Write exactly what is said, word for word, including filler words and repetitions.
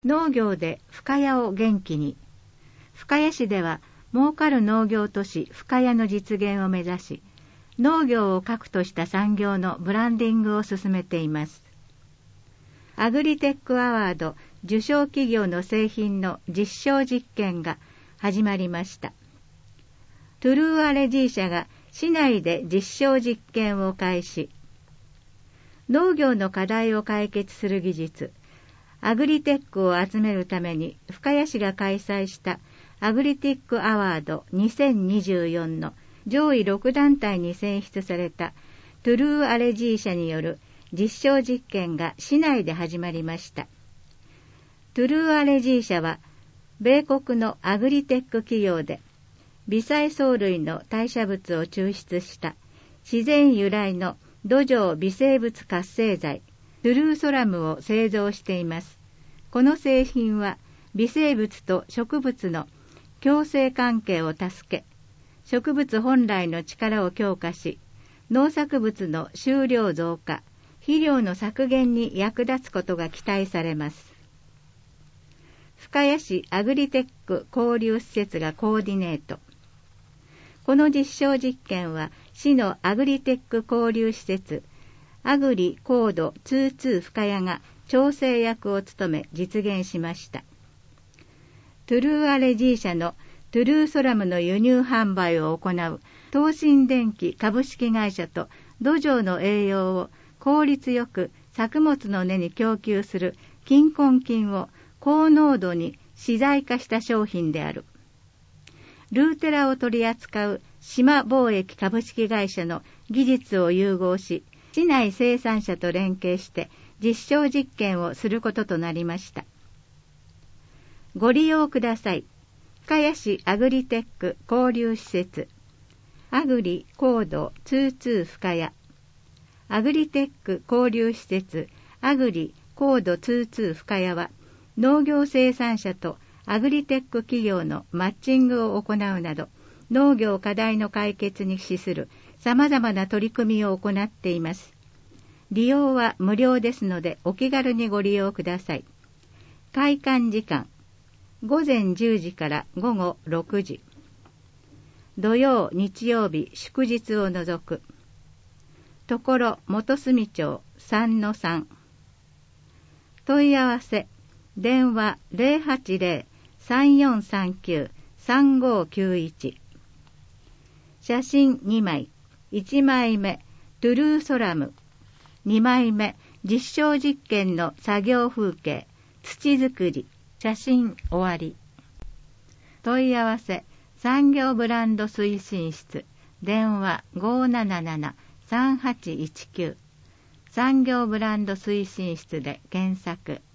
農業で深谷を元気に。深谷市では儲かる農業都市深谷の実現を目指し、農業を核とした産業のブランディングを進めています。アグリテックアワード受賞企業の製品の実証実験が始まりました。トゥルーアレジー社が市内で実証実験を開始。農業の課題を解決する技術、アグリテックを集めるために深谷市が開催したアグリテックアワードにせんにじゅうよんの上位ろく団体に選出されたトゥルーアレジー社による実証実験が市内で始まりました。トゥルーアレジー社は米国のアグリテック企業で微細藻類の代謝物を抽出した自然由来の土壌微生物活性剤トゥルーソラムを製造しています。この製品は微生物と植物の共生関係を助け、植物本来の力を強化し、農作物の収量増加、肥料の削減に役立つことが期待されます。深谷市アグリテック交流施設がコーディネート。この実証実験は市のアグリテック交流施設アグリコードにじゅうに深谷が調整役を務め実現しました。トゥルーアレジー社のトゥルーソラムの輸入販売を行う東進電機株式会社と土壌の栄養を効率よく作物の根に供給する菌根菌を高濃度に資材化した商品である。ルーテラを取り扱う島貿易株式会社の技術を融合し、市内生産者と連携して実証実験をすることとなりました。ご利用ください。深谷市アグリテック交流施設アグリコードにじゅうに深谷アグリテック交流施設アグリコードにじゅうに深谷は農業生産者とアグリテック企業のマッチングを行うなど農業課題の解決に資する様々な取り組みを行っています。利用は無料ですのでお気軽にご利用ください。開館時間ごぜんじゅうじからごごろくじ。土曜、日曜日、祝日を除く。ところ元住町 さんのさん。問い合わせ、電話 ゼロはちゼロ さんよんさんきゅう さんごきゅういち。写真にまい。いちまいめ、トゥルーソラム。にまいめ、実証実験の作業風景、土作り。写真終わり。問い合わせ産業ブランド推進室電話 ごーなななな さんはちいちきゅう 産業ブランド推進室で検索。